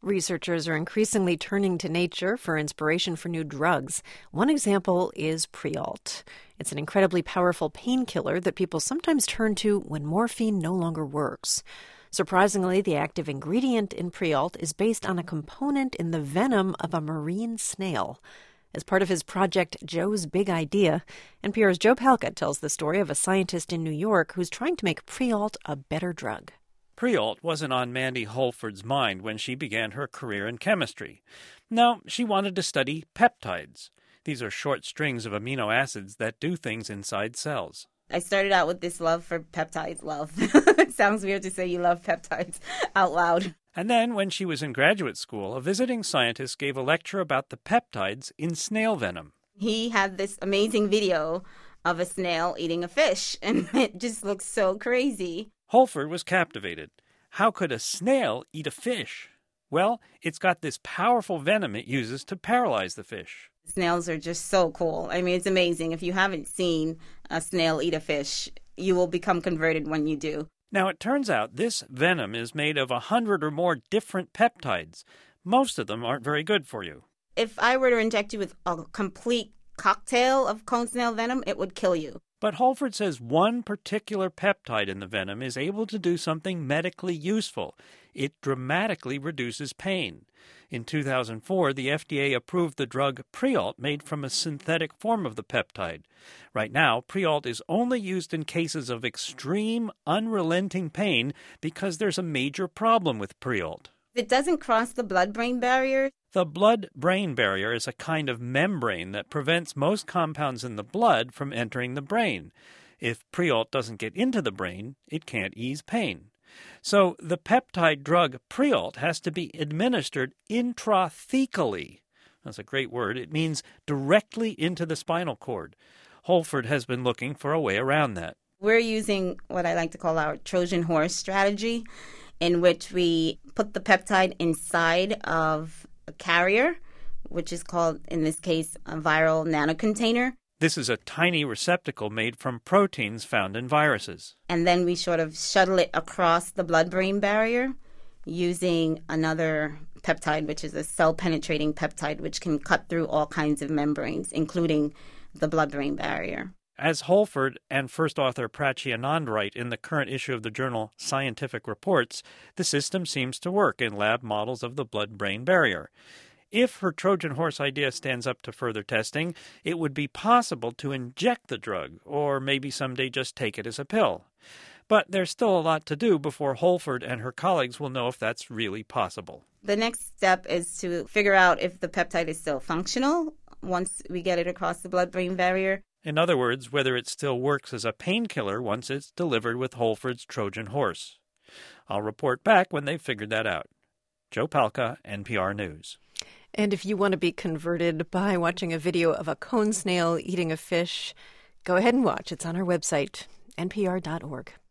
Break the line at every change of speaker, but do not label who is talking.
Researchers are increasingly turning to nature for inspiration for new drugs. One example is Prialt. It's an incredibly powerful painkiller that people sometimes turn to when morphine no longer works. Surprisingly, the active ingredient in Prialt is based on a component in the venom of a marine snail. As part of his project Joe's Big Idea, NPR's Joe Palca tells the story of a scientist in New York who's trying to make Prialt a better drug.
Prialt wasn't on Mandy Holford's mind when she began her career in chemistry. No, she wanted to study peptides. These are short strings of amino acids that do things inside cells.
I started out with this love for peptides. It sounds weird to say you love peptides out loud.
And then, when she was in graduate school, a visiting scientist gave a lecture about the peptides in snail venom.
He had this amazing video of a snail eating a fish, and it just looks so crazy.
Holford was captivated. How could a snail eat a fish? Well, it's got this powerful venom it uses to paralyze the fish.
Snails are just so cool. I mean, it's amazing. If you haven't seen a snail eat a fish, you will become converted when you do.
Now, it turns out this venom is made of 100 or more different peptides. Most of them aren't very good for you.
If I were to inject you with a complete cocktail of cone snail venom, it would kill you.
But Holford says one particular peptide in the venom is able to do something medically useful. It dramatically reduces pain. In 2004, the FDA approved the drug Prialt made from a synthetic form of the peptide. Right now, Prialt is only used in cases of extreme, unrelenting pain because there's a major problem with Prialt.
It doesn't cross the blood-brain barrier.
The blood-brain barrier is a kind of membrane that prevents most compounds in the blood from entering the brain. If Prialt doesn't get into the brain, it can't ease pain. So the peptide drug Prialt has to be administered intrathecally. That's a great word. It means directly into the spinal cord. Holford has been looking for a way around that.
We're using what I like to call our Trojan horse strategy, in which we put the peptide inside of a carrier, which is called, in this case, a viral nanocontainer.
This is a tiny receptacle made from proteins found in viruses.
And then we sort of shuttle it across the blood-brain barrier using another peptide, which is a cell-penetrating peptide, which can cut through all kinds of membranes, including the blood-brain barrier.
As Holford and first author Prachee Anand write in the current issue of the journal Scientific Reports, the system seems to work in lab models of the blood-brain barrier. If her Trojan horse idea stands up to further testing, it would be possible to inject the drug, or maybe someday just take it as a pill. But there's still a lot to do before Holford and her colleagues will know if that's really possible.
The next step is to figure out if the peptide is still functional once we get it across the blood-brain barrier.
In other words, whether it still works as a painkiller once it's delivered with Holford's Trojan horse. I'll report back when they've figured that out. Joe Palca, NPR News.
And if you want to be converted by watching a video of a cone snail eating a fish, go ahead and watch. It's on our website, npr.org.